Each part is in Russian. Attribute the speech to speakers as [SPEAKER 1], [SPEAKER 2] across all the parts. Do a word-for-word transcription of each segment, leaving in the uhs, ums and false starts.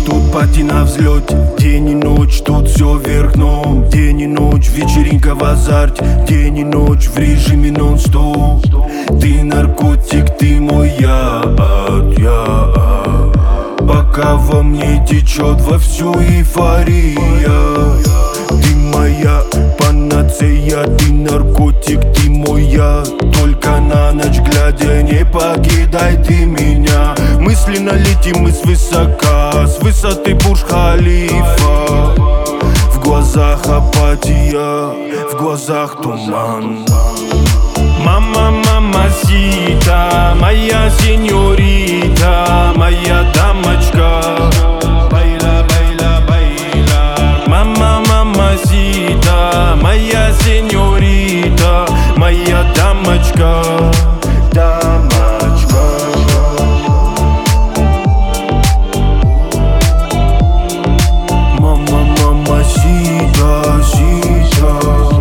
[SPEAKER 1] ночь, тут пати на взлете. День и ночь, тут все вверх дном. День и ночь, вечеринка в азарте. День и ночь, в режиме нон-стоп. Ты наркотик, ты мой яд, яд. Пока во мне течет вовсю эйфория. Ты моя панацея, ты наркотик, ты мой яд. Только на ночь глядя, не покидай ты меня. Мысленно летим мы свысока, с высоты Бурдж-Халифа. В глазах апатия, в глазах туман. Мама, мамасита, моя сеньорита, моя дамочка. Байла, байла, байла. Мама, мамасита, моя сеньорита, моя дамочка. Дамочка. Мама, мамасита, сита.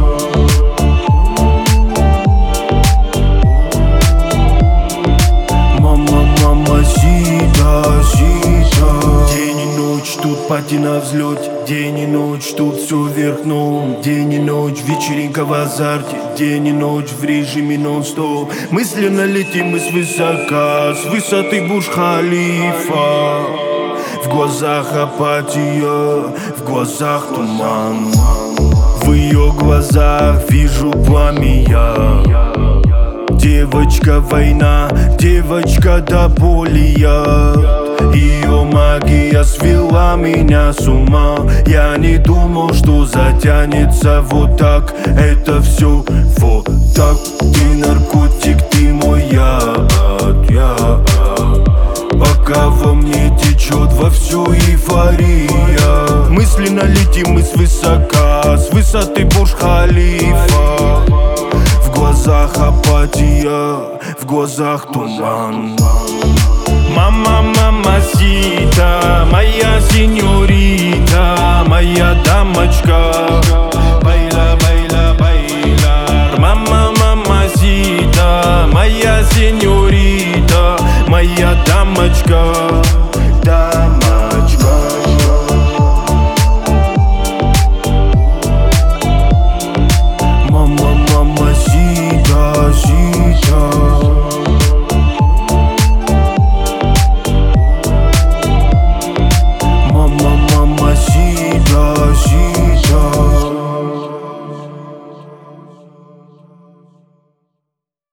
[SPEAKER 1] День и ночь, тут пати на взлете. День и ночь, тут все вверх дном. День и ночь, вечеринка в азарте. День и ночь, в режиме нон-стоп. Мысленно летим мы свысока, с высоты Бурдж-Халифа. В глазах апатия, в глазах туман. В ее глазах вижу пламя. Девочка война, девочка до боли яд. Ее магия свела меня с ума. Я не думал, что затянется вот так. Это все вот так. Ты наркотик, ты мой яд, яд. Пока во мне течет вовсю эйфория. Мысленно летим мы свысока, с высоты Бурдж-Халифа. В глазах апатия, в глазах туман. Мама, мамасита, моя сеньорита, моя дамочка. Байла, байла, байла. Мама, мамасита, моя сеньорита, моя дамочка. Дамочка.